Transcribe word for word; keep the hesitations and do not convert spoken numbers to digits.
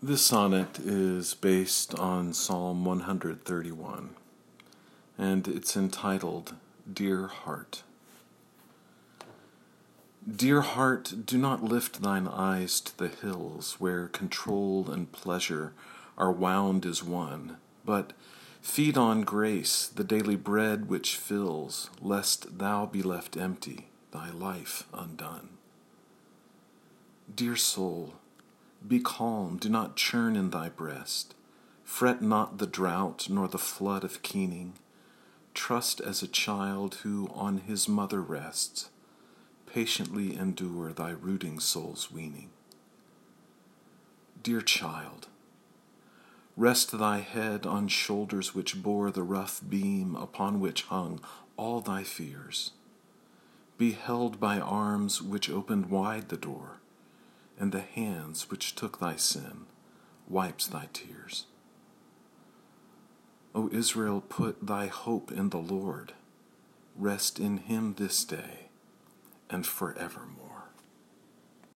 This sonnet is based on Psalm one hundred thirty-one, and it's entitled, Dear Heart. Dear heart, do not lift thine eyes to the hills, where control and pleasure are wound as one, but feed on grace, the daily bread which fills, lest thou be left empty, thy life undone. Dear soul, be calm, do not churn in thy breast. Fret not the drought nor the flood of keening. Trust as a child who on his mother rests. Patiently endure thy rooting soul's weaning. Dear child, rest thy head on shoulders which bore the rough beam upon which hung all thy fears. Be held by arms which opened wide the door, and the hands which took thy sin wipes thy tears. O Israel, put thy hope in the Lord. Rest in him this day and forevermore.